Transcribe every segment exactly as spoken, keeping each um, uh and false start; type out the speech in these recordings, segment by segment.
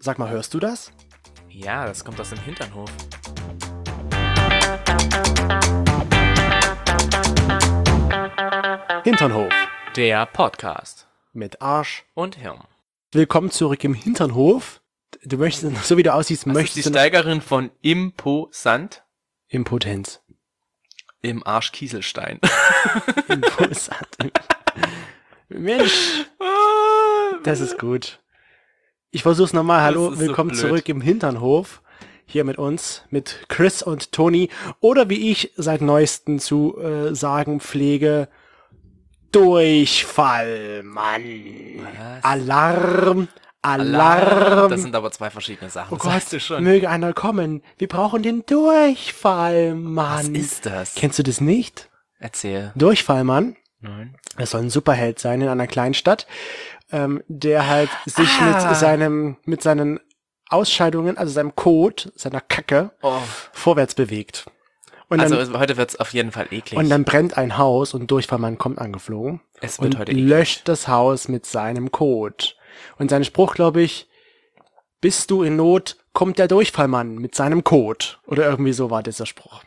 Sag mal, hörst du das? Ja, das kommt aus dem Hinternhof. Hinternhof. Der Podcast. Mit Arsch und Hirn. Willkommen zurück im Hinternhof. Du möchtest, so wie du aussiehst, Was möchtest ist die du... Steigerin von Imposant? Impotenz. Im Arsch Kieselstein. Imposant. Mensch, das ist gut. Ich versuch's nochmal. Hallo, Das ist so willkommen blöd. zurück im Hinternhof. Hier mit uns, mit Chris und Toni. Oder wie ich seit neuestem zu äh, sagen pflege, Durchfall, Mann. Was? Alarm, Alarm. Alarm. Das sind aber zwei verschiedene Sachen. Oh das Gott, weißt du schon. möge einer kommen. Wir brauchen den Durchfall, Mann. Was ist das? Kennst du das nicht? Erzähl. Durchfallmann. Nein. Er soll ein Superheld sein in einer kleinen Stadt, ähm, der halt sich Ah. mit seinem, mit seinen Ausscheidungen, also seinem Kot, seiner Kacke, Oh. vorwärts bewegt. Und dann, Also heute wird's auf jeden Fall eklig. und dann brennt ein Haus und Durchfallmann kommt angeflogen es wird und heute eklig. löscht das Haus mit seinem Kot. Und sein Spruch, glaube ich, bist du in Not, kommt der Durchfallmann mit seinem Kot. Oder irgendwie so war dieser Spruch.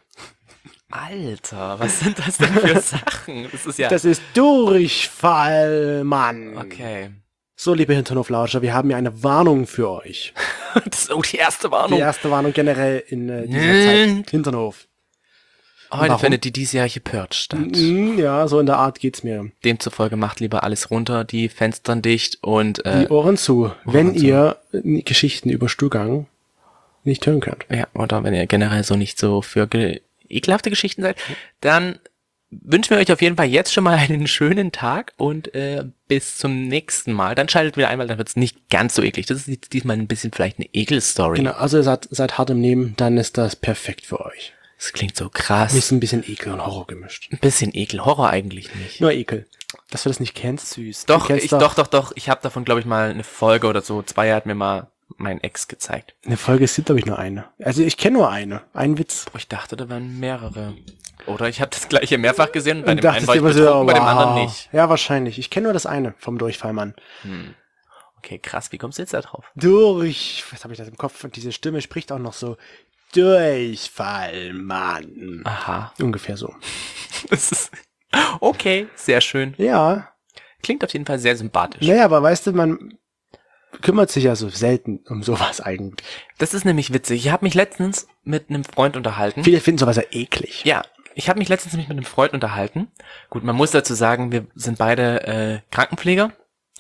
Alter, was sind das denn für Sachen? Das ist ja... Das ist Durchfallmann. okay. So, liebe Hinternhoflauscher, wir haben ja eine Warnung für euch. Das ist auch die erste Die Warnung. erste Warnung generell in äh, dieser Nein. Zeit. Hinternhof. Heute Warum? findet die diesjährige Purge statt. Mm, Ja, so in der Art geht's mir. Demzufolge macht lieber alles runter, die Fenstern dicht und äh, Die Ohren zu, wenn zu. ihr äh, Geschichten über Stuhlgang nicht hören könnt. ja, oder wenn ihr generell so nicht so für ge ekelhafte Geschichten seid, dann wünschen wir euch auf jeden Fall jetzt schon mal einen schönen Tag und äh, bis zum nächsten Mal. Dann schaltet wieder ein, weil dann wird's nicht ganz so eklig. Das ist jetzt diesmal ein bisschen vielleicht eine Ekelstory. Genau, also ihr seid, seid hart im Nehmen, dann ist das perfekt für euch. Das klingt so krass. Ist ein bisschen Ekel und Horror gemischt. Ein bisschen Ekel, Horror eigentlich nicht. Nur Ekel. Dass du das nicht kennst? Süß. Du Doch, kennst ich, doch, doch, doch. Ich habe davon, glaube ich, mal eine Folge oder so. Zwei Jahre hat mir mal mein Ex gezeigt. Eine Folge ist, glaube ich, nur eine. Also ich kenne nur eine. Ein Witz. Boah, ich dachte, da waren mehrere. Oder ich habe das gleiche mehrfach gesehen und bei Und dem einen dachtest war dir ich immer so, betrunken, bei dem anderen wow. nicht. Ja, wahrscheinlich. Ich kenne nur das eine vom Durchfallmann. Hm. Okay, krass. Wie kommst du jetzt da drauf? Durch, was habe ich das im Kopf? Und diese Stimme spricht auch noch so, Durchfallmann. Aha. Ungefähr so. Das ist okay, sehr schön. Ja, Klingt auf jeden Fall sehr sympathisch. naja, aber weißt du, man kümmert sich ja so selten um sowas eigentlich. Das ist nämlich witzig. Ich habe mich letztens mit einem Freund unterhalten. Viele finden sowas ja eklig. Ja, ich habe mich letztens nämlich mit einem Freund unterhalten. Gut, man muss dazu sagen, wir sind beide äh, Krankenpfleger.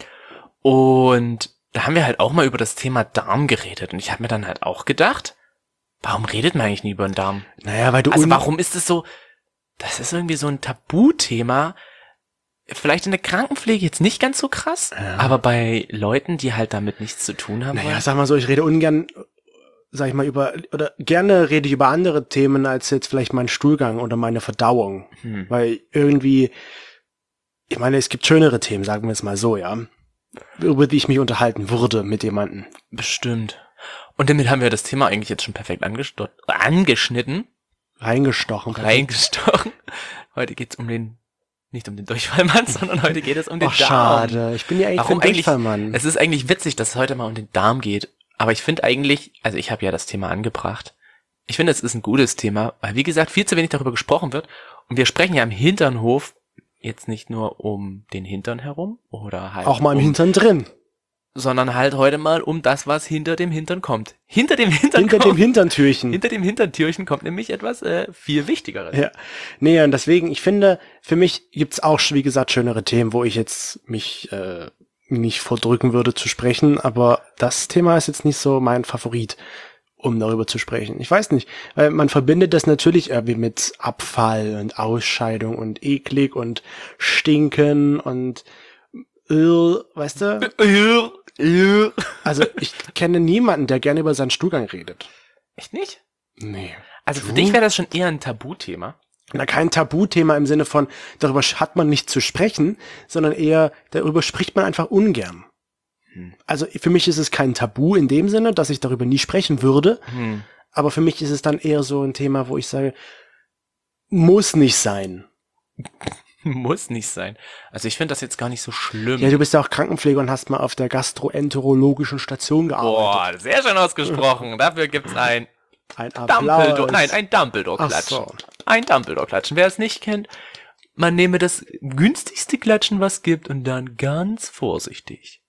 Und da haben wir halt auch mal über das Thema Darm geredet. Und ich habe mir dann halt auch gedacht, warum redet man eigentlich nie über den Darm? Naja, weil du Also un- warum ist es so, das ist irgendwie so ein Tabuthema, vielleicht in der Krankenpflege jetzt nicht ganz so krass, Ja. aber bei Leuten, die halt damit nichts zu tun haben. Naja, wollen- sag mal so, ich rede ungern, sag ich mal, über, oder gerne rede ich über andere Themen als jetzt vielleicht mein Stuhlgang oder meine Verdauung. Hm. Weil irgendwie, ich meine, es gibt schönere Themen, sagen wir es mal so, ja, über die ich mich unterhalten würde mit jemandem. Bestimmt. Und damit haben wir das Thema eigentlich jetzt schon perfekt angesto- angeschnitten, Reingestochen. reingestochen. Heute geht's um den, nicht um den Durchfallmann, sondern heute geht es um den Ach, Darm. schade. Ich bin ja eigentlich Warum ein eigentlich? Durchfallmann. Es ist eigentlich witzig, dass es heute mal um den Darm geht. Aber ich finde eigentlich, also ich habe ja das Thema angebracht. Ich finde, es ist ein gutes Thema, weil wie gesagt, viel zu wenig darüber gesprochen wird. Und wir sprechen ja im Hinternhof jetzt nicht nur um den Hintern herum oder halt Auch mal im um, Hintern drin. sondern halt heute mal um das, was hinter dem Hintern kommt. Hinter dem Hintern Hinter dem kommt, Hinterntürchen. hinter dem Hintertürchen kommt nämlich etwas äh, viel Wichtigeres. Ja, nee, und deswegen, ich finde, für mich gibt's auch, wie gesagt, schönere Themen, wo ich jetzt mich äh, nicht vordrücken würde zu sprechen, aber das Thema ist jetzt nicht so mein Favorit, um darüber zu sprechen. Ich weiß nicht, weil man verbindet das natürlich irgendwie mit Abfall und Ausscheidung und eklig und Stinken und äh, weißt du? Also ich kenne niemanden, der gerne über seinen Stuhlgang redet. Echt nicht? Nee. Also für Du? dich wäre das schon eher ein Tabuthema. Na, kein Tabuthema im Sinne von, darüber hat man nicht zu sprechen, sondern eher, darüber spricht man einfach ungern. Hm. Also für mich ist es kein Tabu in dem Sinne, dass ich darüber nie sprechen würde, Hm. aber für mich ist es dann eher so ein Thema, wo ich sage, muss nicht sein. Muss nicht sein. Also ich finde das jetzt gar nicht so schlimm. Ja, du bist ja auch Krankenpfleger und hast mal auf der gastroenterologischen Station gearbeitet. Boah, sehr schön ausgesprochen. Dafür gibt's ein Ein Dumbledore, Applaus. nein, ein Ach Dumbledore-Klatschen. so. Ein Dumbledore-Klatschen. Wer es nicht kennt, man nehme das günstigste Klatschen, was gibt, und dann ganz vorsichtig.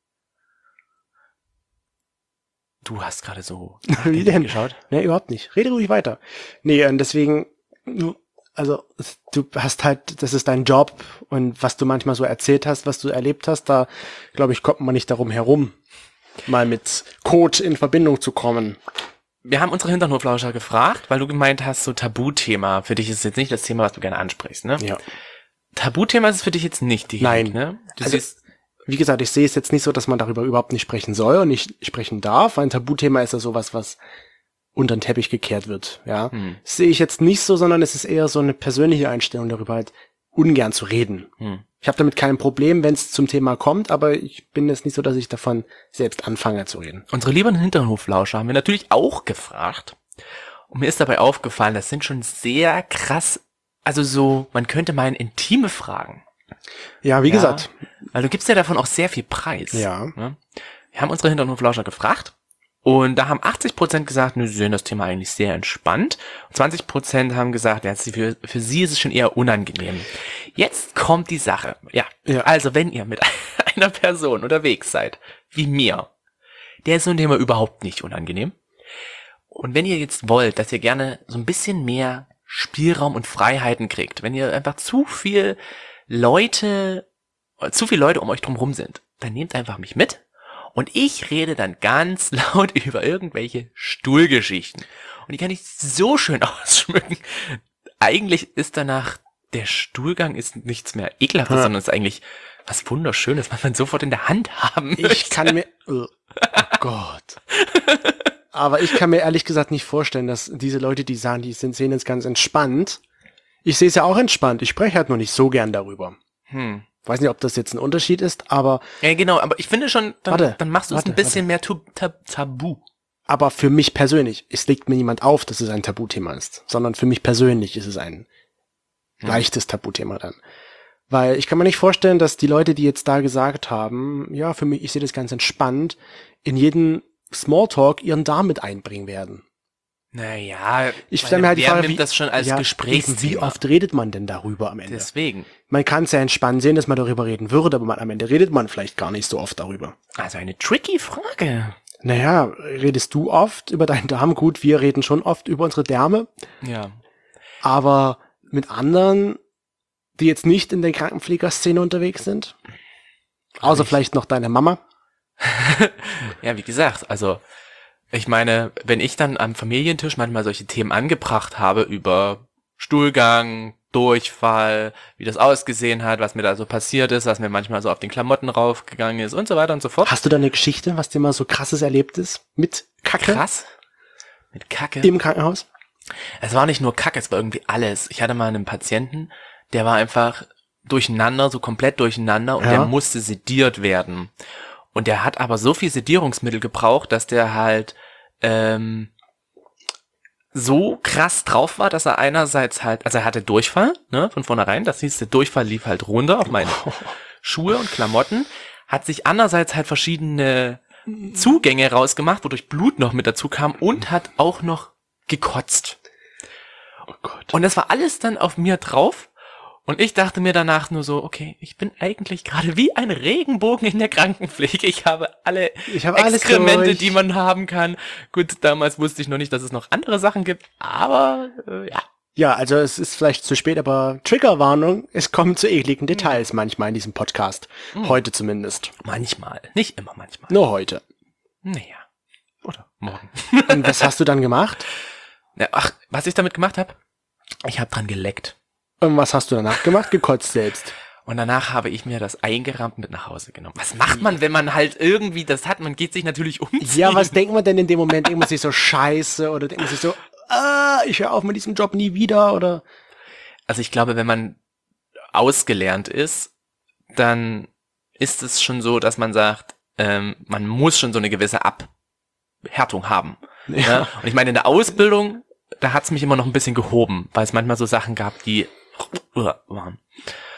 Du hast gerade so Wie denn? geschaut. Nee, überhaupt nicht. Rede ruhig weiter. Nee, und deswegen, du- also du hast halt, das ist dein Job und was du manchmal so erzählt hast, was du erlebt hast, da, glaube ich, kommt man nicht darum herum, mal mit Code in Verbindung zu kommen. Wir haben unsere Hinternhoflauscher gefragt, weil du gemeint hast, so Tabuthema. Für dich ist es jetzt nicht das Thema, was du gerne ansprichst, ne? Ja. Tabuthema ist es für dich jetzt nicht direkt, Nein. ne? Du Also, siehst, wie gesagt, ich sehe es jetzt nicht so, dass man darüber überhaupt nicht sprechen soll und nicht sprechen darf. Ein Tabuthema ist ja sowas, was unter den Teppich gekehrt wird, ja. Hm. Das sehe ich jetzt nicht so, sondern es ist eher so eine persönliche Einstellung, darüber halt ungern zu reden. hm. Ich habe damit kein Problem, wenn es zum Thema kommt, aber ich bin jetzt nicht so, dass ich davon selbst anfange zu reden. Unsere lieben Hinternhoflauscher haben wir natürlich auch gefragt. Und mir ist dabei aufgefallen, das sind schon sehr krass, also so, man könnte meinen, intime Fragen. Ja, wie Ja, gesagt. Weil du gibst ja davon auch sehr viel Preis. Ja. Ne? Wir haben unsere Hinternhoflauscher gefragt und da haben achtzig Prozent gesagt, nö, sie sehen das Thema eigentlich sehr entspannt. Und zwanzig Prozent haben gesagt, ja, für, für sie ist es schon eher unangenehm. Jetzt kommt die Sache. Ja, Ja. also wenn ihr mit einer Person unterwegs seid, wie mir, der ist so ein Thema überhaupt nicht unangenehm. Und wenn ihr jetzt wollt, dass ihr gerne so ein bisschen mehr Spielraum und Freiheiten kriegt, wenn ihr einfach zu viel Leute, zu viele Leute um euch drumherum sind, dann nehmt einfach mich mit und ich rede dann ganz laut über irgendwelche Stuhlgeschichten. Und die kann ich so schön ausschmücken. Eigentlich ist danach, der Stuhlgang ist nichts mehr Ekelhaftes, Hm. sondern es ist eigentlich was Wunderschönes, was man sofort in der Hand haben möchte. Ich kann mir, oh Gott. Aber ich kann mir ehrlich gesagt nicht vorstellen, dass diese Leute, die sagen, die sind, sehen jetzt ganz entspannt. Ich sehe es ja auch entspannt. Ich spreche halt nur nicht so gern darüber. Hm. Weiß nicht, ob das jetzt ein Unterschied ist, aber, Ja, genau, aber ich finde schon, dann, Warte, dann machst du es warte, ein bisschen mehr tu, tab, tabu. aber für mich persönlich, es legt mir niemand auf, dass es ein Tabuthema ist, sondern für mich persönlich ist es ein leichtes Tabuthema dann. Weil ich kann mir nicht vorstellen, dass die Leute, die jetzt da gesagt haben, ja, für mich, ich sehe das ganz entspannt, in jeden Smalltalk ihren Darm mit einbringen werden. Naja, Ich meine, stelle mir halt die wer Frage, nimmt wie, das schon als ja, Gesprächsthema? eben, wie oft redet man denn darüber am Ende? Deswegen. Man kann es ja entspannt sehen, dass man darüber reden würde, aber man, am Ende redet man vielleicht gar nicht so oft darüber. Also eine tricky Frage. Naja, redest du oft über deinen Darm? Gut, wir reden schon oft über unsere Därme, Ja. aber mit anderen, die jetzt nicht in der Krankenpflegerszene unterwegs sind, außer Ich- vielleicht noch deine Mama. Ja, wie gesagt, also ich meine, wenn ich dann am Familientisch manchmal solche Themen angebracht habe über Stuhlgang, Durchfall, wie das ausgesehen hat, was mir da so passiert ist, was mir manchmal so auf den Klamotten raufgegangen ist und so weiter und so fort. Hast du da eine Geschichte, was dir mal so krasses erlebt ist? Mit Kacke Krass. Mit Kacke. im Krankenhaus? Es war nicht nur Kacke, es war irgendwie alles. Ich hatte mal einen Patienten, der war einfach durcheinander, so komplett durcheinander und Ja. der musste sediert werden. Und der hat aber so viel Sedierungsmittel gebraucht, dass der halt ähm, so krass drauf war, dass er einerseits halt, also er hatte Durchfall, ne, von vornherein, das hieß, der Durchfall lief halt runter auf meine Schuhe und Klamotten, hat sich andererseits halt verschiedene Zugänge rausgemacht, wodurch Blut noch mit dazu kam und hat auch noch gekotzt. Oh Gott. Und das war alles dann auf mir drauf. Und ich dachte mir danach nur so, okay, ich bin eigentlich gerade wie ein Regenbogen in der Krankenpflege. Ich habe alle Ich habe alles Exkremente, durch. die man haben kann. Gut, damals wusste ich noch nicht, dass es noch andere Sachen gibt. Aber, äh, ja. Ja, also es ist vielleicht zu spät, aber Triggerwarnung, es kommen zu ekligen Details manchmal in diesem Podcast. Heute zumindest. Manchmal. Nicht immer manchmal. Nur heute. Naja. Oder morgen. Und was hast du dann gemacht? Ja, ach, was ich damit gemacht habe? Ich habe dran geleckt. Und was hast du danach gemacht? Gekotzt selbst. Und danach habe ich mir das eingerahmt mit nach Hause genommen. Was macht man, wenn man halt irgendwie das hat? Man geht sich natürlich umziehen. Ja, was denkt man denn in dem Moment? Denkt man sich so scheiße oder denkt man sich so, ah, ich höre auf mit diesem Job nie wieder oder? Also ich glaube, wenn man ausgelernt ist, dann ist es schon so, dass man sagt, ähm, man muss schon so eine gewisse Abhärtung haben. Ja. Ja? Und ich meine, in der Ausbildung, da hat's mich immer noch ein bisschen gehoben, weil es manchmal so Sachen gab, die waren.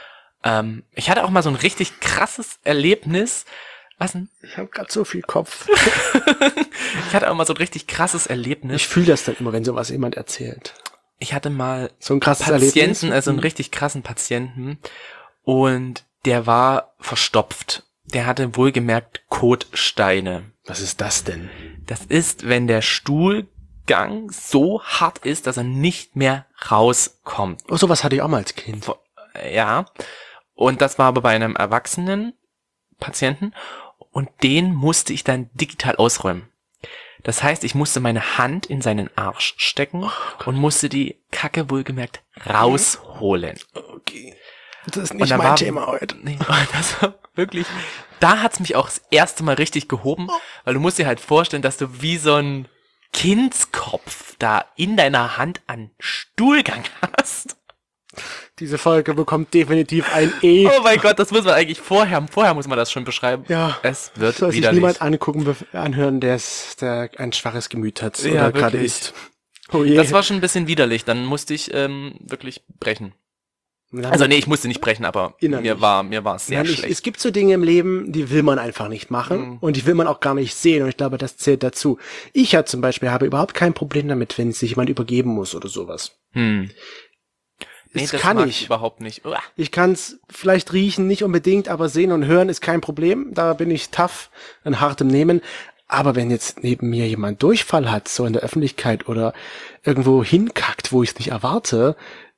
Ähm, ich hatte auch mal so ein richtig krasses Erlebnis. Was denn? Ich habe gerade so viel Kopf. Ich hatte auch mal so ein richtig krasses Erlebnis. Ich fühle das dann immer, wenn sowas jemand erzählt. Ich hatte mal So ein krasses Patienten, Erlebnis. also einen richtig krassen Patienten, und der war verstopft. Der hatte wohlgemerkt Kotsteine. Was ist das denn? Das ist, wenn der Stuhlgang so hart ist, dass er nicht mehr rauskommt. Oh, sowas hatte ich auch mal als Kind. Ja. Und das war aber bei einem erwachsenen Patienten, und den musste ich dann digital ausräumen. Das heißt, ich musste meine Hand in seinen Arsch stecken oh und musste die Kacke wohlgemerkt rausholen. Okay. Das ist Und nicht da mein war, Thema heute. Nee, das war wirklich, da hat's mich auch das erste Mal richtig gehoben, weil du musst dir halt vorstellen, dass du wie so ein Kindskopf da in deiner Hand einen Stuhlgang hast. Diese Folge bekommt definitiv ein E. Oh mein Gott, das muss man eigentlich vorher, vorher muss man das schon beschreiben. Ja. Es wird Soll sich widerlich. niemand angucken, bef- anhören, der, ist, der ein schwaches Gemüt hat Ja, oder gerade wirklich. ist. Oh je. Das war schon ein bisschen widerlich, dann musste ich ähm, wirklich brechen. Also nee, ich musste nicht brechen, aber Innerlich. mir war mir war es sehr Nein, ich, schlecht. es gibt so Dinge im Leben, die will man einfach nicht machen Mhm. und die will man auch gar nicht sehen und ich glaube, das zählt dazu. Ich ja zum Beispiel habe überhaupt kein Problem damit, wenn sich jemand übergeben muss oder sowas. Hm. Nee, Das das kann mag ich. überhaupt nicht. Uah. Ich kann es vielleicht riechen, nicht unbedingt, aber sehen und hören ist kein Problem. Da bin ich tough, ein hart im Nehmen. Aber wenn jetzt neben mir jemand Durchfall hat, so in der Öffentlichkeit oder irgendwo hinkackt, wo ich es nicht erwarte,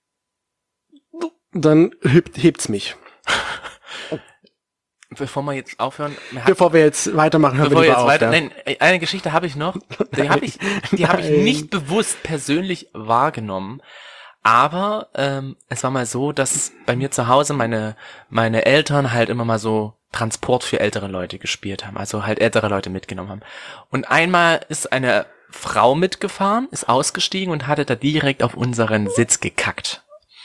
dann hebt, hebt's mich. Bevor wir jetzt aufhören, wir hatten- Bevor wir jetzt weitermachen, hören bevor wir wir lieber jetzt auf. weiter, ja. nein, eine Geschichte habe ich noch, die habe ich, die habe ich Nein. nicht bewusst persönlich wahrgenommen, aber ähm, es war mal so, dass bei mir zu Hause meine meine Eltern halt immer mal so Transport für ältere Leute gespielt haben, also halt ältere Leute mitgenommen haben. Und einmal ist eine Frau mitgefahren, ist ausgestiegen und hatte da direkt auf unseren Sitz gekackt.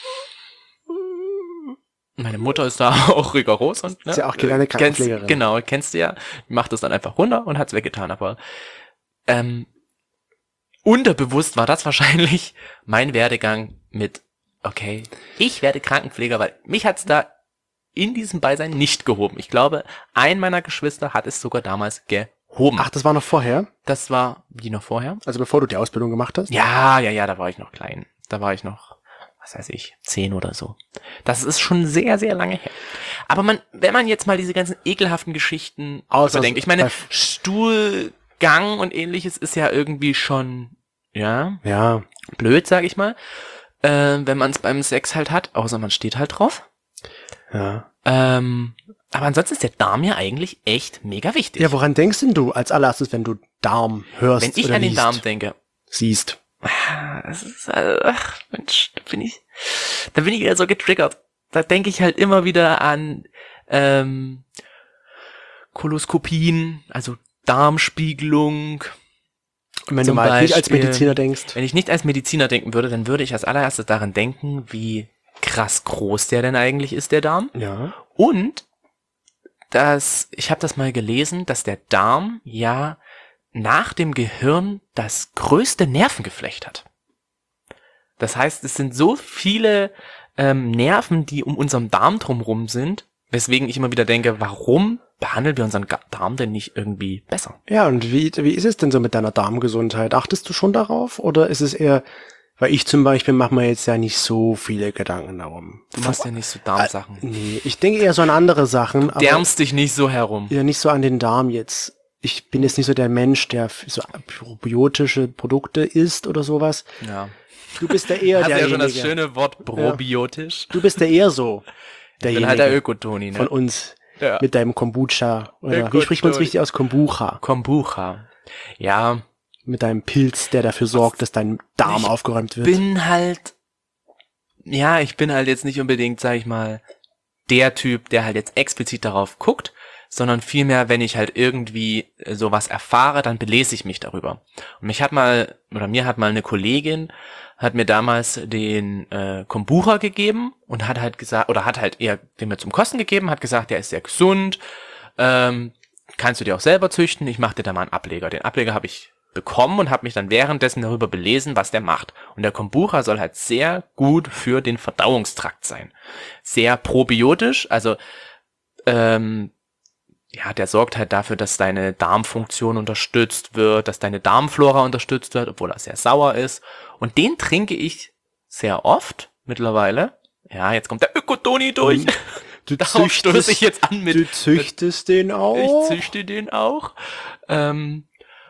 Meine Mutter ist da auch rigoros und ne, Ist ja auch keine kennst, Krankenpflegerin. genau, kennst du ja, die macht das dann einfach runter und hat's weggetan, aber ähm, unterbewusst war das wahrscheinlich mein Werdegang mit, okay, ich werde Krankenpfleger, weil mich hat's da in diesem Beisein nicht gehoben. Ich glaube, ein meiner Geschwister hat es sogar damals gehoben. Ach, das war noch vorher? Das war wie noch vorher? Also bevor du die Ausbildung gemacht hast? Ja, ja, ja, da war ich noch klein. Da war ich noch, was weiß ich, zehn oder so. Das ist schon sehr, sehr lange her. Aber man, wenn man jetzt mal diese ganzen ekelhaften Geschichten Außer bedenkt, ich meine, bei- Stuhlgang und ähnliches ist ja irgendwie schon, ja, Ja. blöd, sag ich mal, äh, wenn man es beim Sex halt hat, außer man steht halt drauf. Ja. Ähm, aber ansonsten ist der Darm ja eigentlich echt mega wichtig. Ja, woran denkst denn du als allererstes, wenn du Darm hörst wenn ich oder an den liest? Darm denke, siehst? das ist, äh, ach, Mensch, da bin ich, da bin ich wieder so getriggert. Da denke ich halt immer wieder an ähm, Koloskopien, also Darmspiegelung. Und wenn Zum du mal nicht als Beispiel- Mediziner denkst. Wenn ich nicht als Mediziner denken würde, dann würde ich als allererstes daran denken, wie krass groß der denn eigentlich ist, der Darm. Ja. Und dass, ich habe das mal gelesen, dass der Darm ja nach dem Gehirn das größte Nervengeflecht hat. Das heißt, es sind so viele ähm, Nerven, die um unseren Darm drumherum sind, weswegen ich immer wieder denke, warum behandeln wir unseren Ga- Darm denn nicht irgendwie besser? Ja, und wie, wie ist es denn so mit deiner Darmgesundheit? Achtest du schon darauf? Oder ist es eher, weil ich zum Beispiel mache mir jetzt ja nicht so viele Gedanken darum. Du machst ja nicht so Darmsachen. Nee, ich denke eher so an andere Sachen. aber Därmst dich nicht so herum. Ja, nicht so an den Darm jetzt. Ich bin jetzt nicht so der Mensch, der f- so probiotische Produkte isst oder sowas. Ja. Du bist der eher Hast ja derjenige. schon das schöne Wort probiotisch. Du bist der eher so Ich bin derjenige halt der Ökotoni, von ne? uns Ja. mit deinem Kombucha. Oder wie Ökotoni. spricht man es richtig aus? Kombucha. Kombucha. Ja, Mit deinem Pilz, der dafür sorgt, dass dein Darm Ich aufgeräumt wird. bin halt, ja, ich bin halt jetzt nicht unbedingt, sag ich mal, der Typ, der halt jetzt explizit darauf guckt, sondern vielmehr, wenn ich halt irgendwie äh, sowas erfahre, dann belese ich mich darüber. Und mich hat mal, oder mir hat mal eine Kollegin, hat mir damals den äh, Kombucha gegeben und hat halt gesagt, oder hat halt eher den mir zum Kosten gegeben, hat gesagt, der ist sehr gesund, ähm, kannst du dir auch selber züchten, ich mache dir da mal einen Ableger. Den Ableger habe ich bekommen und habe mich dann währenddessen darüber belesen, was der macht. Und der Kombucha soll halt sehr gut für den Verdauungstrakt sein. Sehr probiotisch, also ähm, ja, der sorgt halt dafür, dass deine Darmfunktion unterstützt wird, dass deine Darmflora unterstützt wird, obwohl er sehr sauer ist. Und den trinke ich sehr oft mittlerweile. Ja, jetzt kommt der Ökotoni durch. Und du Darauf stoße ich jetzt an mit. Du züchtest den auch? Ich züchte den auch. Ähm,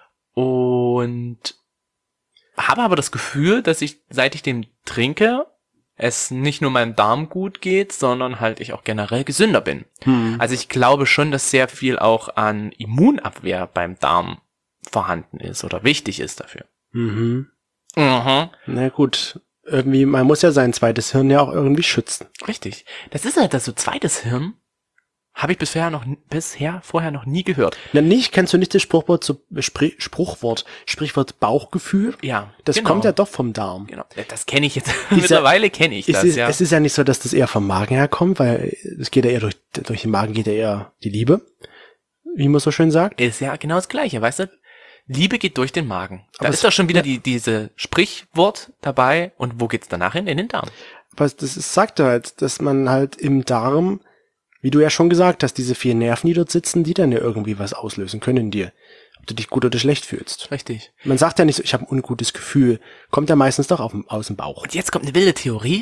und habe aber das Gefühl, dass ich, seit ich den trinke, es nicht nur meinem Darm gut geht, sondern halt ich auch generell gesünder bin. Hm. Also ich glaube schon, dass sehr viel auch an Immunabwehr beim Darm vorhanden ist oder wichtig ist dafür. Mhm. Mhm. Na gut, irgendwie, man muss ja sein zweites Hirn ja auch irgendwie schützen. Richtig. Das ist halt das so zweites Hirn. Habe ich bisher noch bisher vorher noch nie gehört. Na nicht, kennst du nicht das Spruchwort, so, Spr- Spruchwort, Sprichwort Bauchgefühl? Ja, Das genau. kommt ja doch vom Darm. Genau, das kenne ich jetzt. ja- Mittlerweile kenne ich Es das, ist, ja. es ist ja nicht so, dass das eher vom Magen herkommt, weil es geht ja eher durch, durch den Magen geht ja eher die Liebe, wie man so schön sagt. Ist ja genau das Gleiche, weißt du? Liebe geht durch den Magen. Da Aber ist es- doch schon wieder ja. die, diese Sprichwort dabei. Und wo geht's danach hin? In den Darm. Aber das ist, sagt halt, dass man halt im Darm, wie du ja schon gesagt hast, diese vier Nerven, die dort sitzen, die dann ja irgendwie was auslösen können in dir. Ob du dich gut oder schlecht fühlst. Richtig. Man sagt ja nicht so, ich habe ein ungutes Gefühl. Kommt ja meistens doch auf, aus dem Bauch. Und jetzt kommt eine wilde Theorie,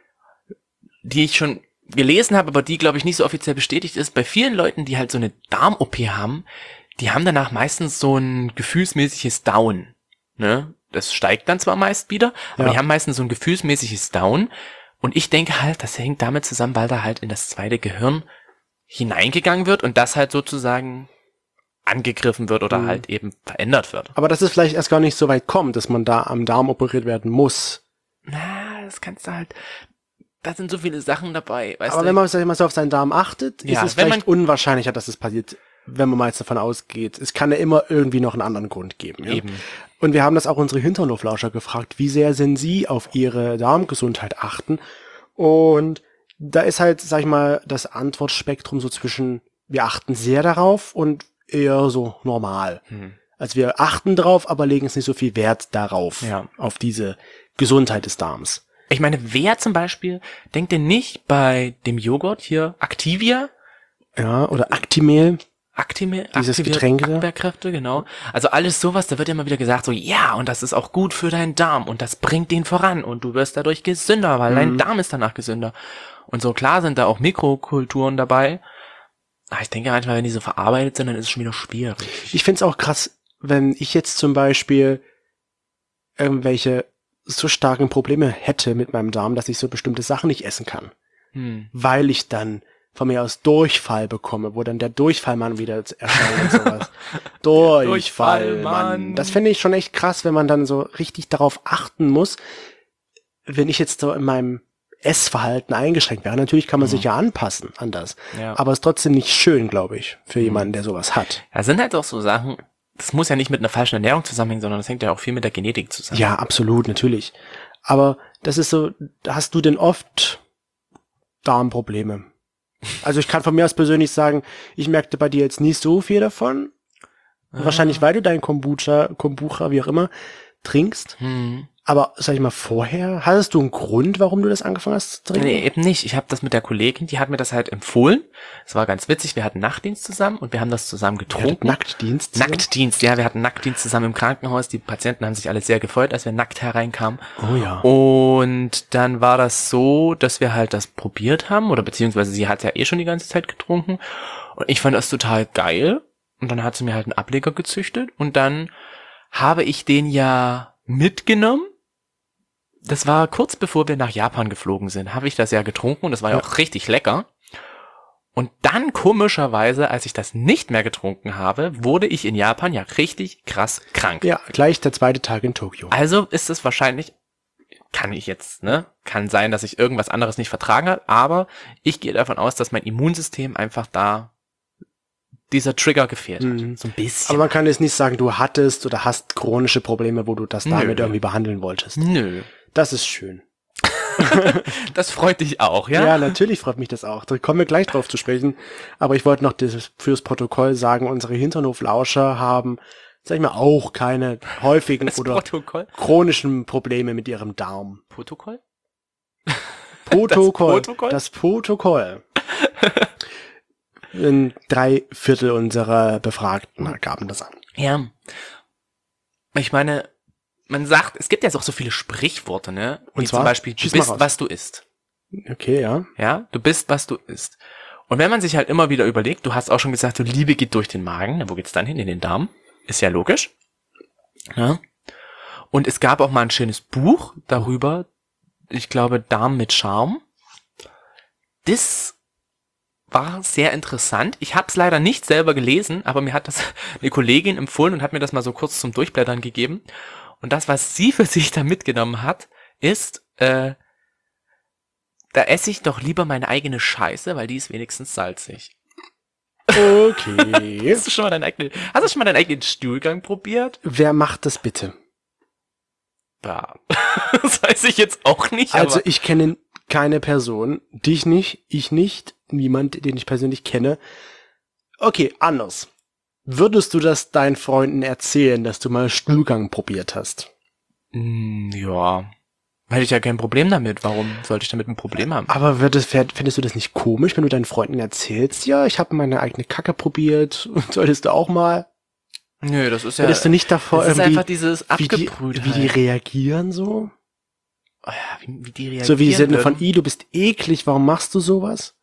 die ich schon gelesen habe, aber die, glaube ich, nicht so offiziell bestätigt ist. Bei vielen Leuten, die halt so eine Darm-O P haben, die haben danach meistens so ein gefühlsmäßiges Down. Ne? Das steigt dann zwar meist wieder, aber Ja. die haben meistens so ein gefühlsmäßiges Down. Und ich denke halt, das hängt damit zusammen, weil da halt in das zweite Gehirn hineingegangen wird und das halt sozusagen angegriffen wird oder Mhm. halt eben verändert wird. Aber dass es vielleicht erst gar nicht so weit kommt, dass man da am Darm operiert werden muss. Na, das kannst du halt, da sind so viele Sachen dabei, weißt Aber du. wenn man, sag ich mal, so auf seinen Darm achtet, Ja, ist es wenn vielleicht unwahrscheinlicher, dass es passiert, wenn man mal jetzt davon ausgeht. Es kann ja immer irgendwie noch einen anderen Grund geben. Ja? Eben. Und wir haben das auch unsere Hinternhoflauscher gefragt, wie sehr sind sie auf ihre Darmgesundheit achten. Und da ist halt, sag ich mal, das Antwortspektrum so zwischen, wir achten sehr darauf und eher so normal. Hm. Also wir achten drauf, aber legen es nicht so viel Wert darauf, Ja. auf diese Gesundheit des Darms. Ich meine, wer zum Beispiel, denkt denn nicht bei dem Joghurt hier, Activia, Ja, oder Actimel. Actime, Dieses aktiviert Getränk da? Abwehrkräfte, genau. Also alles sowas, da wird immer wieder gesagt, so, ja, und das ist auch gut für deinen Darm und das bringt den voran und du wirst dadurch gesünder, weil Mhm. dein Darm ist danach gesünder. Und so klar sind da auch Mikrokulturen dabei. Aber ich denke manchmal, wenn die so verarbeitet sind, dann ist es schon wieder schwierig. Ich find's auch krass, wenn ich jetzt zum Beispiel irgendwelche so starken Probleme hätte mit meinem Darm, dass ich so bestimmte Sachen nicht essen kann. Hm. Weil ich dann von mir aus Durchfall bekomme, wo dann der Durchfallmann wieder erscheint und sowas. Durchfallmann. Durchfallmann. Das finde ich schon echt krass, wenn man dann so richtig darauf achten muss, wenn ich jetzt so in meinem Essverhalten eingeschränkt wäre. Natürlich kann man sich ja anpassen an das. Ja. Aber es ist trotzdem nicht schön, glaube ich, für jemanden, der sowas hat. Da sind halt auch so Sachen, das muss ja nicht mit einer falschen Ernährung zusammenhängen, sondern das hängt ja auch viel mit der Genetik zusammen. Ja, absolut, natürlich. Aber das ist so, hast du denn oft Darmprobleme? Also ich kann von mir aus persönlich sagen, ich merkte bei dir jetzt nicht so viel davon. Ah. Wahrscheinlich, weil du deinen Kombucha, Kombucha, wie auch immer, trinkst. Hm. Aber sag ich mal, vorher, hattest du einen Grund, warum du das angefangen hast zu trinken? Nee, eben nicht. Ich habe das mit der Kollegin, die hat mir das halt empfohlen. Es war ganz witzig, wir hatten Nachtdienst zusammen und wir haben das zusammen Ihr hattet getrunken. Nacktdienst. zusammen? Nacktdienst, ja, wir hatten Nacktdienst zusammen im Krankenhaus. Die Patienten haben sich alle sehr gefreut, als wir nackt hereinkamen. Oh ja. Und dann war das so, dass wir halt das probiert haben, oder beziehungsweise sie hat ja eh schon die ganze Zeit getrunken. Und ich fand das total geil. Und dann hat sie mir halt einen Ableger gezüchtet. Und dann habe ich den ja mitgenommen. Das war kurz bevor wir nach Japan geflogen sind, habe ich das ja getrunken und das war ja, Ja. auch richtig lecker. Und dann komischerweise, als ich das nicht mehr getrunken habe, wurde ich in Japan ja richtig krass krank. Ja, gleich der zweite Tag in Tokio. Also ist es wahrscheinlich, kann ich jetzt, ne, kann sein, dass ich irgendwas anderes nicht vertragen habe, aber ich gehe davon aus, dass mein Immunsystem einfach da dieser Trigger gefehlt hat. Mhm. So ein bisschen. Aber man kann jetzt nicht sagen, du hattest oder hast chronische Probleme, wo du das damit Nö. irgendwie behandeln wolltest. Nö. Das ist schön. Das freut dich auch, ja? Ja, natürlich freut mich das auch. Da kommen wir gleich drauf zu sprechen. Aber ich wollte noch das fürs Protokoll sagen, unsere Hinternhoflauscher haben sag ich mal, auch keine häufigen Das oder Protokoll? chronischen Probleme mit ihrem Darm. Protokoll? Protokoll. Das Protokoll? Das Protokoll. In drei Viertel unserer Befragten gaben das an. Ja. Ich meine, man sagt, es gibt ja auch so viele Sprichworte, ne? Wie Und zwar? zum Beispiel, du Schieß mal bist, raus. was du isst. Okay, ja. Ja, du bist, was du isst. Und wenn man sich halt immer wieder überlegt, du hast auch schon gesagt, die Liebe geht durch den Magen, na, wo geht's dann hin? In den Darm. Ist ja logisch. Ja. Und es gab auch mal ein schönes Buch darüber, ich glaube, Darm mit Charme. Das war sehr interessant. Ich habe es leider nicht selber gelesen, aber mir hat das eine Kollegin empfohlen und hat mir das mal so kurz zum Durchblättern gegeben. Und das, was sie für sich da mitgenommen hat, ist, äh, da esse ich doch lieber meine eigene Scheiße, weil die ist wenigstens salzig. Okay. Hast du schon mal deinen eigenen, hast du schon mal deinen eigenen Stuhlgang probiert? Wer macht das bitte? Ja. Das weiß ich jetzt auch nicht, Also aber ich kenne keine Person, dich nicht, ich nicht, niemand, den ich persönlich kenne. Okay, anders. Würdest du das deinen Freunden erzählen, dass du mal Stuhlgang probiert hast? Mm, ja. Hätte ich ja kein Problem damit. Warum sollte ich damit ein Problem haben? Aber würdest, findest du das nicht komisch, wenn du deinen Freunden erzählst, ja, ich habe meine eigene Kacke probiert, solltest du auch mal? Nö, das ist ja, Würdest du nicht davor das ist irgendwie, einfach dieses wie die, Abgebrühtheit. wie die reagieren so? Oh ja, wie, wie die reagieren So wie die Sinne würden. von, i, du bist eklig, warum machst du sowas?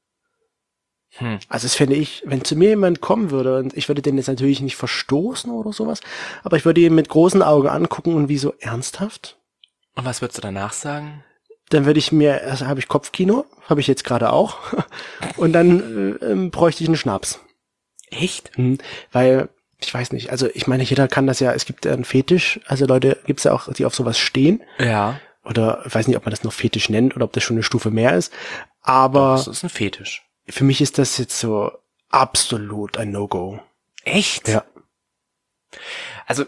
Hm. Also das fände ich, wenn zu mir jemand kommen würde und ich würde den jetzt natürlich nicht verstoßen oder sowas, aber ich würde ihn mit großen Augen angucken und wie so ernsthaft? Und was würdest du danach sagen? Dann würde ich mir, also habe ich Kopfkino, habe ich jetzt gerade auch, und dann äh, ähm, bräuchte ich einen Schnaps. Echt? Hm, weil, ich weiß nicht, also ich meine, jeder kann das ja, es gibt ja einen Fetisch, also Leute gibt's ja auch, die auf sowas stehen, Ja. oder ich weiß nicht, ob man das noch Fetisch nennt oder ob das schon eine Stufe mehr ist, aber Das ist ein Fetisch. für mich ist das jetzt so absolut ein No-Go. Echt? Ja. Also,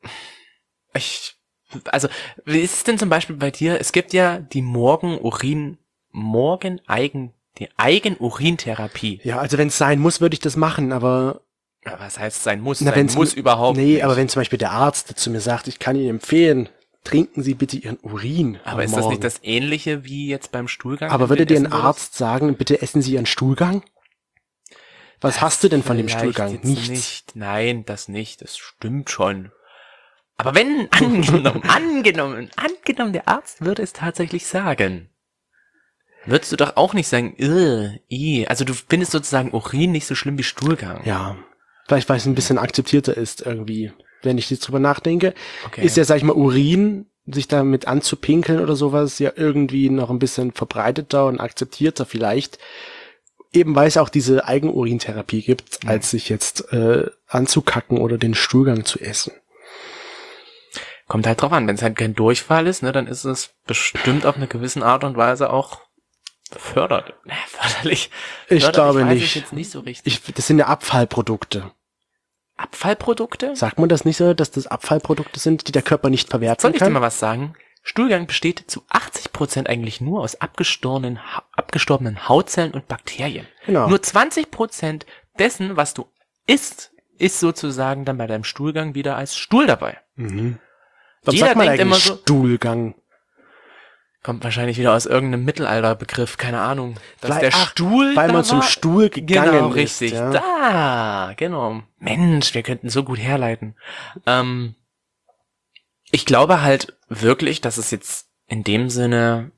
ich, also, wie ist es denn zum Beispiel bei dir? Es gibt ja die Morgen-Urin, Morgen-Eigen, die Eigenurintherapie. Ja, also wenn es sein muss, würde ich das machen, aber Aber was heißt sein muss? Na, sein wenn's- muss überhaupt nee, nicht. aber wenn zum Beispiel der Arzt zu mir sagt, ich kann Ihnen empfehlen, trinken Sie bitte Ihren Urin. Aber am ist das Morgen. nicht das Ähnliche wie jetzt beim Stuhlgang? Aber wenn würde du dir ein essen würdest? Arzt sagen, bitte essen Sie Ihren Stuhlgang? Was Das hast du denn von dem vielleicht Stuhlgang? jetzt Nichts. Nicht. Nein, das nicht. Das stimmt schon. Aber wenn, angenommen, angenommen, angenommen, der Arzt würde es tatsächlich sagen, würdest du doch auch nicht sagen, äh, i. Also du findest sozusagen Urin nicht so schlimm wie Stuhlgang. Ja, vielleicht weil es ein bisschen akzeptierter ist irgendwie. Wenn ich jetzt drüber nachdenke, Okay. ist ja, sag ich mal, Urin, sich damit anzupinkeln oder sowas, ja irgendwie noch ein bisschen verbreiteter und akzeptierter vielleicht. Eben weil es auch diese Eigenurintherapie gibt, Mhm. als sich jetzt äh, anzukacken oder den Stuhlgang zu essen. Kommt halt drauf an, wenn es halt kein Durchfall ist, ne, dann ist es bestimmt auf eine gewisse Art und Weise auch fördert. Ne, förderlich. Ich förderlich glaube weiß nicht. Ich jetzt nicht so richtig. Ich, das sind ja Abfallprodukte. Abfallprodukte? Sagt man das nicht so, dass das Abfallprodukte sind, die der Körper nicht verwerten Soll ich dir kann? mal was sagen? Stuhlgang besteht zu achtzig Prozent eigentlich nur aus abgestorbenen, Ha- abgestorbenen Hautzellen und Bakterien. Genau. Nur zwanzig Prozent dessen, was du isst, ist sozusagen dann bei deinem Stuhlgang wieder als Stuhl dabei. Mhm. Warum Jeder sagt man denkt eigentlich immer so- Stuhlgang? Kommt wahrscheinlich wieder aus irgendeinem Mittelalterbegriff, keine Ahnung. Dass Weil- der ach, Stuhl Weil da man zum war? Stuhl gegangen Genau, ist. richtig. Ja. Da, genau. Mensch, wir könnten so gut herleiten. Ähm, ich glaube halt wirklich, dass es jetzt in dem Sinne,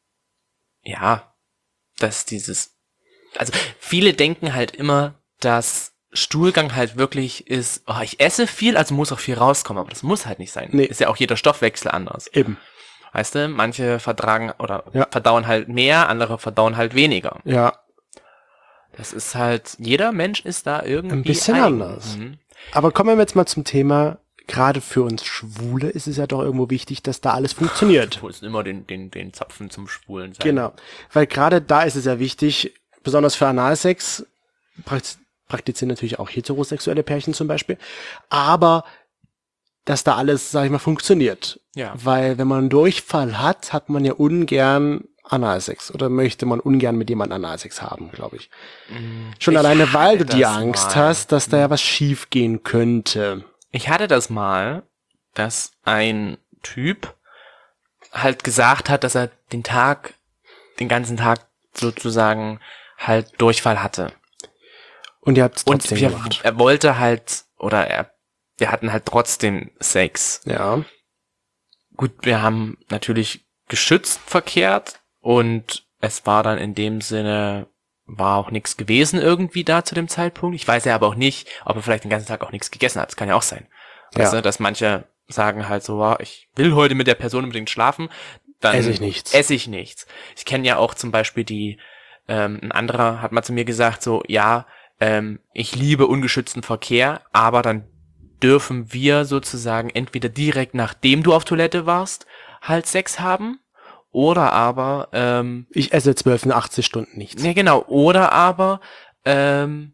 ja, dass dieses, also viele denken halt immer, dass Stuhlgang halt wirklich ist, oh, ich esse viel, also muss auch viel rauskommen, aber das muss halt nicht sein. Nee. Ist ja auch jeder Stoffwechsel anders. Eben. Weißt du, manche vertragen oder Ja. verdauen halt mehr, andere verdauen halt weniger. Ja. Das ist halt, jeder Mensch ist da irgendwie Ein bisschen eigen. anders. Mhm. Aber kommen wir jetzt mal zum Thema, gerade für uns Schwule ist es ja doch irgendwo wichtig, dass da alles funktioniert. Du holst immer den, den, den Zapfen zum Schwulen sein. Genau. Weil gerade da ist es ja wichtig, besonders für Analsex, praktiz- praktizieren natürlich auch heterosexuelle Pärchen zum Beispiel, aber dass da alles, sag ich mal, funktioniert. Ja. Weil wenn man einen Durchfall hat, hat man ja ungern Analsex oder möchte man ungern mit jemandem Analsex haben, glaube ich. Schon Ich alleine, weil du hatte die das Angst mal. hast, dass da ja was schief gehen könnte. Ich hatte das mal, dass ein Typ halt gesagt hat, dass er den Tag, den ganzen Tag sozusagen halt Durchfall hatte. Und ihr habt es Und trotzdem wir, gemacht. er wollte halt, oder er, wir hatten halt trotzdem Sex. Ja. Gut, wir haben natürlich geschützt verkehrt und es war dann in dem Sinne, war auch nichts gewesen irgendwie da zu dem Zeitpunkt. Ich weiß ja aber auch nicht, ob er vielleicht den ganzen Tag auch nichts gegessen hat. Das kann ja auch sein. Weißt Ja. du, dass manche sagen halt so, "Ah, ich will heute mit der Person unbedingt schlafen, dann Esse ich nichts. Esse ich nichts. Ich kenne ja auch zum Beispiel die, ähm, ein anderer hat mal zu mir gesagt so, ja, ähm, ich liebe ungeschützten Verkehr, aber dann dürfen wir sozusagen entweder direkt nachdem du auf Toilette warst, halt Sex haben, oder aber, ähm, Ich esse zwölfundachtzig Stunden nichts. ne genau, oder aber, ähm,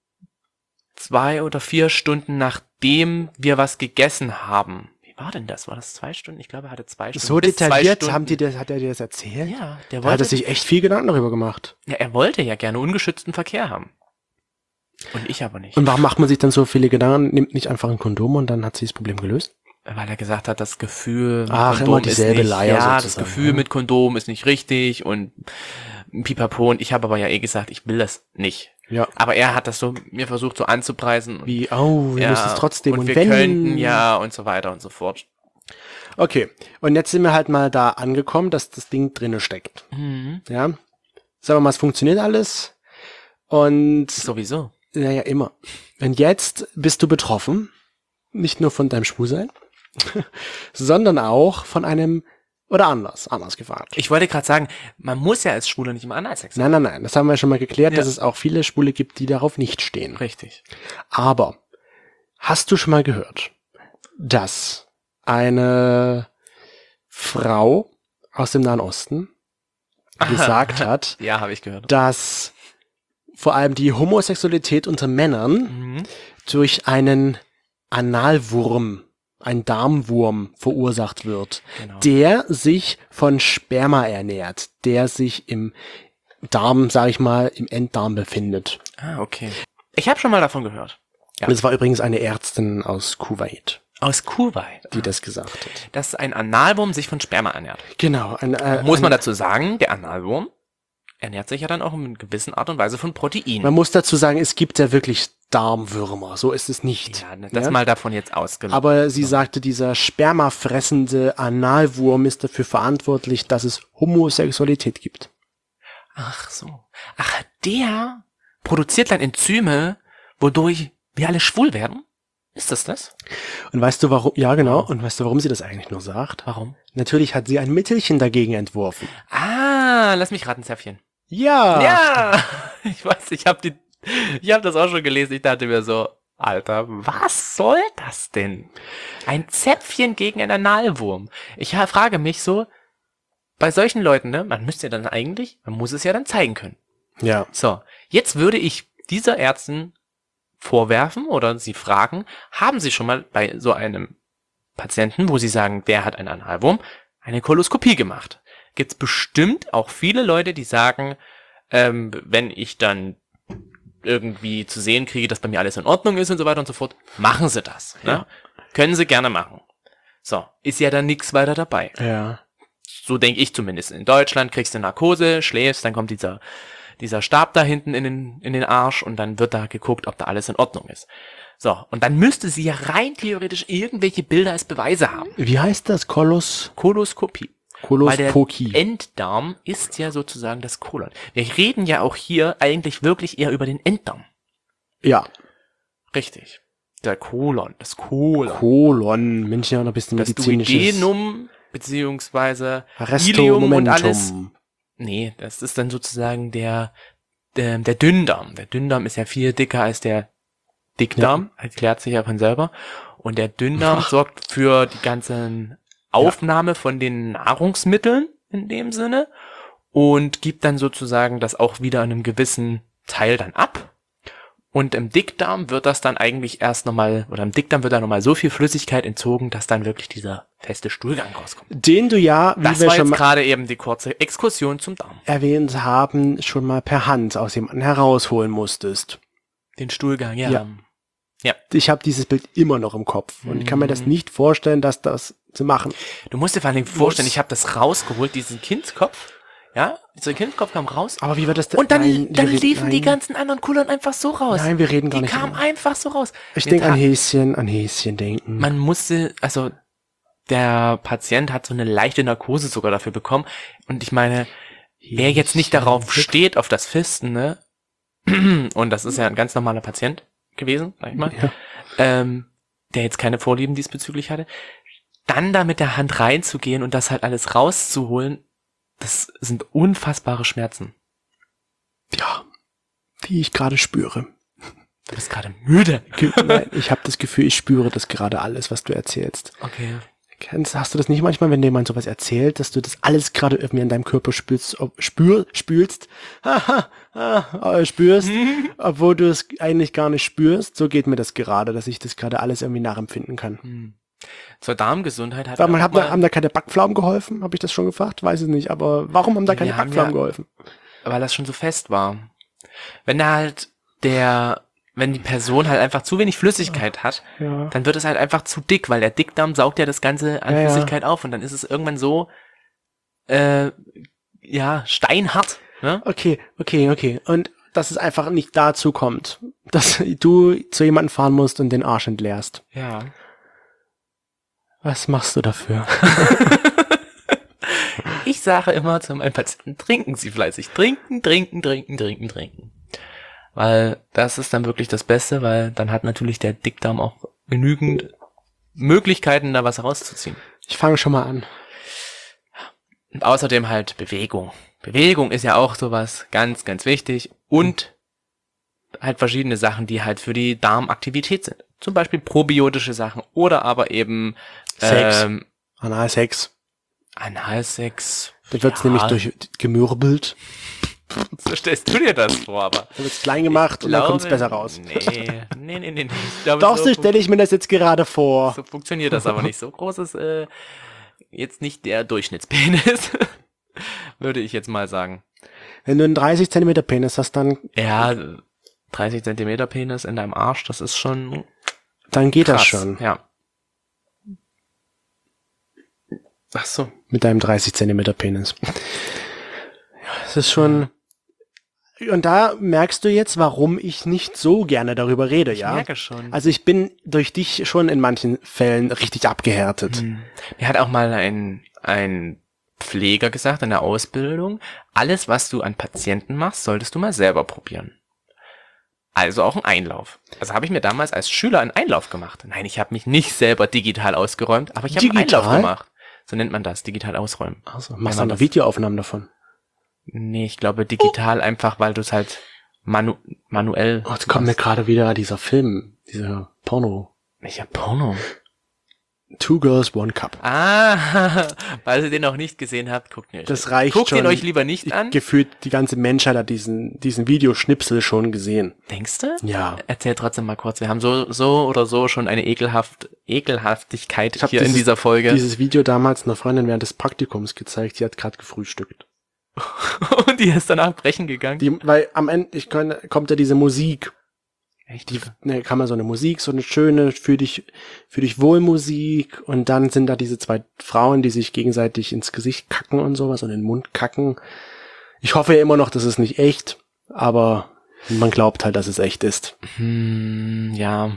zwei oder vier Stunden nachdem wir was gegessen haben. Wie war denn das? War das zwei Stunden? Ich glaube, er hatte zwei Stunden. So Bis zwei detailliert Stunden. haben die das, hat er dir das erzählt? Ja, der Da hat er wollte, sich echt viel Gedanken darüber gemacht. ja, er wollte ja gerne ungeschützten Verkehr haben. Und ich aber nicht. Und warum macht man sich dann so viele Gedanken, nimmt nicht einfach ein Kondom und dann hat sich das Problem gelöst? Weil er gesagt hat, das Gefühl mit Ach, Kondom immer dieselbe ist nicht, Leier ja, das sozusagen, Gefühl ja. mit Kondom ist nicht richtig und pipapo. Und ich habe aber ja eh gesagt, ich will das nicht. Ja. Aber er hat das so mir versucht so anzupreisen. Und, Wie, oh, wir ja, müssen es trotzdem. und, Und, wir wenn. könnten ja und so weiter und so fort. Okay. Und jetzt sind wir halt mal da angekommen, dass das Ding drinne steckt. Mhm. Ja. Sagen wir mal, es funktioniert alles. Und, Sowieso. naja, immer. Und jetzt bist du betroffen. Nicht nur von deinem Schwulsein, sondern auch von einem, oder anders, anders gefragt. Ich wollte gerade sagen, man muss ja als Schwuler nicht immer Analsex haben. Nein, nein, nein. Das haben wir schon mal geklärt, Ja. dass es auch viele Schwule gibt, die darauf nicht stehen. Richtig. Aber hast du schon mal gehört, dass eine Frau aus dem Nahen Osten gesagt hat, Ja, habe ich gehört. dass vor allem die Homosexualität unter Männern Mhm. durch einen Analwurm, einen Darmwurm verursacht wird, Genau. der sich von Sperma ernährt, der sich im Darm, sag ich mal, im Enddarm befindet. Ah, okay. Ich habe schon mal davon gehört. Ja. Das war übrigens eine Ärztin aus Kuwait, Aus Kuwait. die das gesagt hat. Dass ein Analwurm sich von Sperma ernährt. Genau. Ein, äh, Muss man ein, dazu sagen, der Analwurm ernährt sich ja dann auch in einer gewissen Art und Weise von Protein. man muss dazu sagen, es gibt ja wirklich Darmwürmer, so ist es nicht. Ja, ne, das Ja? mal davon jetzt ausgenommen. Aber sie sagte, dieser spermafressende Analwurm ist dafür verantwortlich, dass es Homosexualität gibt. Ach so. Ach, der produziert dann Enzyme, wodurch wir alle schwul werden? Ist das das? Und weißt du warum? Ja, genau. Und weißt du, warum sie das eigentlich nur sagt? Warum? Natürlich hat sie ein Mittelchen dagegen entworfen. Ah, lass mich raten, Zäpfchen. Ja. Ja, ich weiß, ich habe die, ich habe das auch schon gelesen. Ich dachte mir so, Alter, was soll das denn? Ein Zäpfchen gegen einen Analwurm. Ich ha- frage mich so, bei solchen Leuten, ne, man müsste ja dann eigentlich, man muss es ja dann zeigen können. Ja. So, jetzt würde ich dieser Ärztin vorwerfen oder sie fragen, haben Sie schon mal bei so einem Patienten, wo Sie sagen, der hat einen Analwurm, eine Koloskopie gemacht? Gibt's bestimmt auch viele Leute, die sagen, ähm, wenn ich dann irgendwie zu sehen kriege, dass bei mir alles in Ordnung ist und so weiter und so fort, machen Sie das. Ne? Ja. Können Sie gerne machen. So, ist ja dann nichts weiter dabei. Ja. So denke ich zumindest. In Deutschland kriegst du Narkose, schläfst, dann kommt dieser dieser Stab da hinten in den in den Arsch und dann wird da geguckt, ob da alles in Ordnung ist. So, und dann müsste sie ja rein theoretisch irgendwelche Bilder als Beweise haben. Wie heißt das? Kolos? Koloskopie. Weil der Koloskokie. Enddarm ist ja sozusagen das Kolon. Wir reden ja auch hier eigentlich wirklich eher über den Enddarm. Ja. Richtig. Der Kolon, das Kolon. Kolon. Mensch, ja noch ein bisschen Das medizinisches. Duodenum, beziehungsweise Resto Ilium und Momentum. alles. Nee, das ist dann sozusagen der, der, der Dünndarm. Der Dünndarm ist ja viel dicker als der Dickdarm, erklärt sich ja von selber. Und der Dünndarm sorgt für die ganzen Aufnahme von den Nahrungsmitteln in dem Sinne und gibt dann sozusagen das auch wieder in einem gewissen Teil dann ab. Und im Dickdarm wird das dann eigentlich erst nochmal, oder im Dickdarm wird dann nochmal so viel Flüssigkeit entzogen, dass dann wirklich dieser feste Stuhlgang rauskommt. Den du ja, wie Das wir war schon jetzt mal gerade eben die kurze Exkursion zum Darm. erwähnt haben, schon mal per Hand aus jemandem herausholen musstest. Den Stuhlgang, ja. Ja. Ja. Ich habe dieses Bild immer noch im Kopf und ich kann mir das nicht vorstellen, dass das zu machen. Du musst dir vor allem vorstellen, ich habe das rausgeholt, diesen Kindskopf. Ja, dieser Kindskopf kam raus. Aber wie wird das denn? Und dann, nein, dann wir reden- liefen die nein. ganzen anderen Kullern einfach so raus. Nein, wir reden gar die nicht kamen über- einfach so raus. Ich Wir denke an tra- Häschen, an Häschen denken. Man musste, also der Patient hat so eine leichte Narkose sogar dafür bekommen. Und ich meine, wer jetzt nicht darauf steht, auf das Fisten, ne? Und das ist ja ein ganz normaler Patient gewesen, sag ich mal, Ja. ähm, der jetzt keine Vorlieben diesbezüglich hatte, dann da mit der Hand reinzugehen und das halt alles rauszuholen, das sind unfassbare Schmerzen. Ja, die ich gerade spüre. Du bist gerade müde. Ge- Nein, ich habe das Gefühl, ich spüre das gerade alles, was du erzählst. Okay. Kennst, hast du das nicht manchmal, wenn dir jemand sowas erzählt, dass du das alles gerade irgendwie in deinem Körper spürst, ob, spür, spülst, haha, ah, spürst, obwohl du es eigentlich gar nicht spürst? So geht mir das gerade, dass ich das gerade alles irgendwie nachempfinden kann. Hm. Zur Darmgesundheit hat Warum mir auch haben da, mal- haben da keine Backpflaumen geholfen? Habe ich das schon gefragt? Weiß ich nicht, aber warum haben da keine Wir haben Backpflaumen ja- geholfen? weil das schon so fest war. Wenn da halt der, wenn die Person halt einfach zu wenig Flüssigkeit hat, Ja. dann wird es halt einfach zu dick, weil der Dickdarm saugt ja das Ganze an Ja, ja. Flüssigkeit auf und dann ist es irgendwann so, äh, ja, steinhart, ne? Okay, okay, okay. Und dass es einfach nicht dazu kommt, dass du zu jemandem fahren musst und den Arsch entleerst. Ja. Was machst du dafür? Ich sage immer zu meinen Patienten, trinken Sie fleißig. Trinken, trinken, trinken, trinken, trinken. Weil das ist dann wirklich das Beste, weil dann hat natürlich der Dickdarm auch genügend Möglichkeiten, da was rauszuziehen. Ich fange schon mal an. Und außerdem halt Bewegung. Bewegung ist ja auch sowas ganz, ganz wichtig. Und halt verschiedene Sachen, die halt für die Darmaktivität sind. Zum Beispiel probiotische Sachen oder aber eben Sex. ähm, Analsex. Analsex. Da wird's Ja, nämlich durch gemürbelt. So stellst du dir das vor, aber Da wird's klein gemacht und dann glaube, kommt's besser raus. Nee, nee, nee, nee. nee. Ich glaube, Doch, so, so stelle ich mir das jetzt gerade vor. so funktioniert das aber nicht. So groß ist äh, jetzt nicht der Durchschnittspenis, würde ich jetzt mal sagen. Wenn du einen dreißig Zentimeter Penis hast, dann, Ja, dreißig Zentimeter Penis in deinem Arsch, das ist schon dann geht das krass. schon. Ja. Ach so. Mit deinem dreißig Zentimeter Penis. Ja, es ist schon... Und da merkst du jetzt, warum ich nicht so gerne darüber rede, Ich ja? merke schon. Also ich bin durch dich schon in manchen Fällen richtig abgehärtet. Hm. Mir hat auch mal ein, ein Pfleger gesagt in der Ausbildung, alles, was du an Patienten machst, solltest du mal selber probieren. Also auch ein Einlauf. Also habe ich mir damals als Schüler einen Einlauf gemacht. Nein, ich habe mich nicht selber digital ausgeräumt, aber ich habe einen Digital? Einlauf gemacht. So nennt man das, digital ausräumen. Also, Wenn machst du man eine das- Videoaufnahmen davon? Nee, ich glaube digital einfach, weil du es halt manu manuell... Oh, jetzt kommt mir gerade wieder dieser Film, dieser Porno. Welcher Porno? Two Girls, One Cup. Ah, weil ihr den noch nicht gesehen habt, guckt ihn euch. Das reicht Guckt schon. ihn euch lieber nicht an. Gefühlt die ganze Menschheit hat diesen, diesen Videoschnipsel schon gesehen. Denkst du? Ja. Erzähl trotzdem mal kurz. Wir haben so, so oder so schon eine ekelhaft, Ekelhaftigkeit Ich hab hier in dieses- dieser Folge. Dieses Video damals einer Freundin während des Praktikums gezeigt, sie hat gerade gefrühstückt. Und die ist danach brechen gegangen. Die, weil am Ende ich kann, kommt ja diese Musik. Echt? Die ne, kann man so eine Musik, so eine schöne, für dich, für dich wohl Musik. Und dann sind da diese zwei Frauen, die sich gegenseitig ins Gesicht kacken und sowas und in den Mund kacken. Ich hoffe ja immer noch, das ist nicht echt, aber man glaubt halt, dass es echt ist. Hm, ja.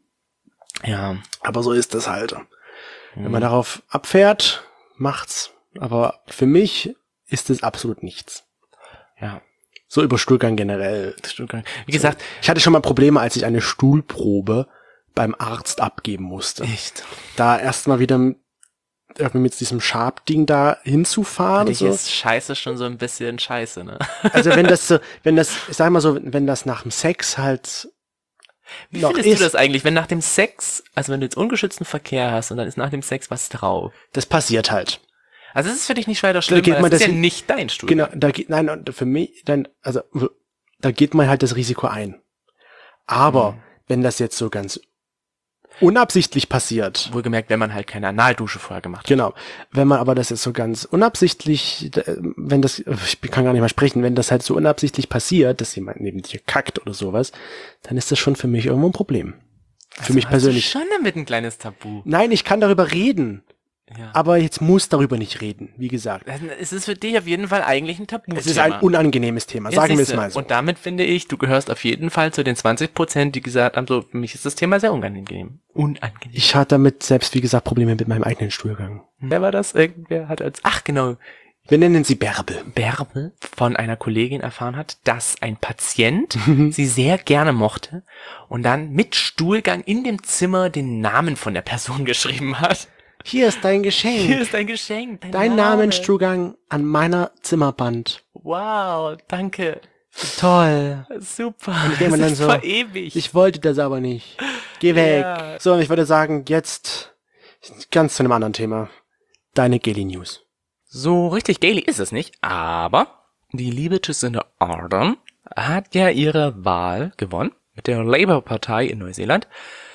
Ja. Aber so ist das halt. Wenn man darauf abfährt, macht's. Aber für mich ist es absolut nichts. Ja. So über Stuhlgang generell. Wie gesagt, Ich hatte schon mal Probleme, als ich eine Stuhlprobe beim Arzt abgeben musste. echt. Da erstmal wieder m- irgendwie mit diesem Sharp-Ding da hinzufahren. Ich So. ist Scheiße schon so ein bisschen Scheiße, ne? Also wenn das so, wenn das, ich sag mal so, wenn das nach dem Sex halt Wie noch findest ist, du das eigentlich, wenn nach dem Sex, also wenn du jetzt ungeschützten Verkehr hast und dann ist nach dem Sex was drauf? das passiert halt. Also es ist für dich nicht weiter schlimm, geht weil man das ist das ja hin- nicht dein Stuhl. Genau, da geht, nein, und für mich, dann, also, da geht man halt das Risiko ein. Aber Mhm. wenn das jetzt so ganz unabsichtlich passiert, Wohlgemerkt, wenn man halt keine Analdusche vorher gemacht hat. genau, wenn man aber das jetzt so ganz unabsichtlich, äh, wenn das, ich kann gar nicht mal sprechen, wenn das halt so unabsichtlich passiert, dass jemand neben dir kackt oder sowas, dann ist das schon für mich irgendwo ein Problem. Für also mich hast persönlich. Du schon damit ein kleines Tabu. Nein, ich kann darüber reden. Ja. Aber jetzt muss darüber nicht reden, wie gesagt. Es ist für dich auf jeden Fall eigentlich ein Tabu. Es ist ein unangenehmes Thema, Ja, sagen wir es siehste. mal so. Und damit finde ich, du gehörst auf jeden Fall zu den zwanzig Prozent, die gesagt haben, so, für mich ist das Thema sehr unangenehm. Unangenehm. Ich hatte damit selbst, wie gesagt, Probleme mit meinem eigenen Stuhlgang. Wer war das? Irgendwer hat als, ach genau, Wir nennen sie Bärbel. Bärbel von einer Kollegin erfahren hat, dass ein Patient sie sehr gerne mochte und dann mit Stuhlgang in dem Zimmer den Namen von der Person geschrieben hat. Hier ist dein Geschenk. Hier ist dein Geschenk. Dein, Dein Name. Namenstuhlgang an meiner Zimmerwand. Wow, danke. Toll. Super. Und ich denke mir das dann ist so, verewigt. Ich wollte das aber nicht. Geh weg. Ja. So, und ich würde sagen, jetzt ganz zu einem anderen Thema. Deine Gaily News. So richtig gaily ist es nicht, aber die liebe Jacinda Ardern hat ja ihre Wahl gewonnen mit der Labour-Partei in Neuseeland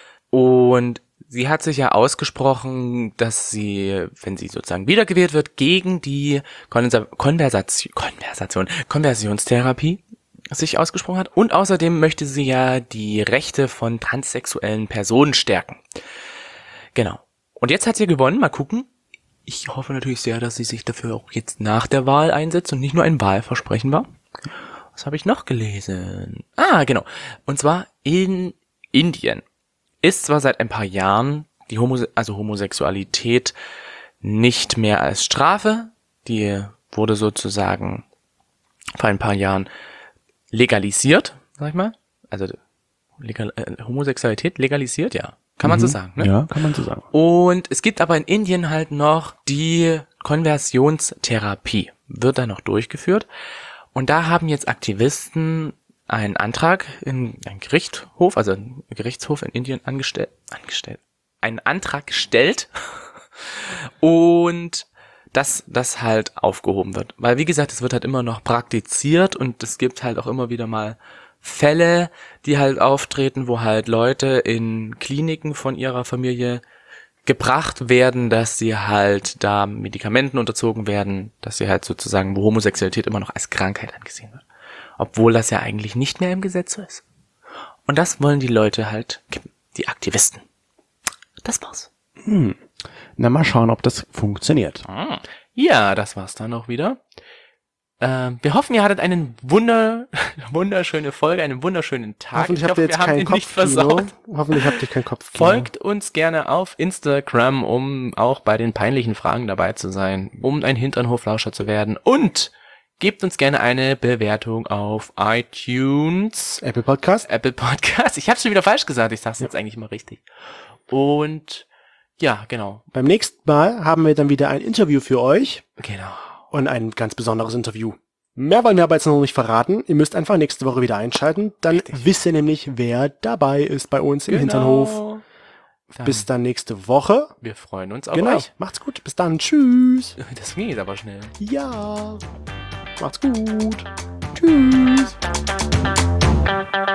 und sie hat sich ja ausgesprochen, dass sie, wenn sie sozusagen wiedergewählt wird, gegen die Konversa- Konversation, Konversation, Konversionstherapie sich ausgesprochen hat. Und außerdem möchte sie ja die Rechte von transsexuellen Personen stärken. Genau. Und jetzt hat sie gewonnen. Mal gucken. Ich hoffe natürlich sehr, dass sie sich dafür auch jetzt nach der Wahl einsetzt und nicht nur ein Wahlversprechen war. Was habe ich noch gelesen? Ah, genau. Und zwar in Indien ist zwar seit ein paar Jahren die Homo- also Homosexualität nicht mehr als Strafe. Die wurde sozusagen vor ein paar Jahren legalisiert, sag ich mal. Also legal, äh, Homosexualität legalisiert, ja. Kann man Mhm. so sagen, ne? Ja, kann man so sagen. Und es gibt aber in Indien halt noch die Konversionstherapie. Wird da noch durchgeführt. Und da haben jetzt Aktivisten einen Antrag in einen Gerichtshof, also einen Gerichtshof in Indien angestellt, angestellt, einen Antrag gestellt und dass das halt aufgehoben wird. Weil wie gesagt, es wird halt immer noch praktiziert und es gibt halt auch immer wieder mal Fälle, die halt auftreten, wo halt Leute in Kliniken von ihrer Familie gebracht werden, dass sie halt da Medikamenten unterzogen werden, dass sie halt sozusagen, wo Homosexualität immer noch als Krankheit angesehen wird. Obwohl das ja eigentlich nicht mehr im Gesetz so ist. Und das wollen die Leute halt kippen, die Aktivisten. Das war's. Hm. Na, mal schauen, ob das funktioniert. Ja, das war's dann auch wieder. Äh, wir hoffen, ihr hattet einen wunder, wunderschöne Folge, einen wunderschönen Tag. Hoffentlich ich habt ihr hoffe, jetzt wir haben keinen ihn nicht Kopfkino. versaut. Hoffentlich habt ihr keinen Kopfkino. Folgt uns gerne auf Instagram, um auch bei den peinlichen Fragen dabei zu sein, um ein Hinternhoflauscher zu werden. Und gebt uns gerne eine Bewertung auf iTunes, Apple Podcast. Apple Podcast. Ich habe schon wieder falsch gesagt, ich sag's jetzt eigentlich immer richtig. Und ja, genau. Beim nächsten Mal haben wir dann wieder ein Interview für euch. Genau. Und ein ganz besonderes Interview. Mehr wollen wir aber jetzt noch nicht verraten. Ihr müsst einfach nächste Woche wieder einschalten. Dann Richtig. wisst ihr nämlich, wer dabei ist bei uns im Hinternhof. Dann, Bis dann nächste Woche. wir freuen uns auf Genau. euch. Macht's gut. Bis dann. Tschüss. Das ging jetzt aber schnell. Ja. Macht's gut. Tschüss.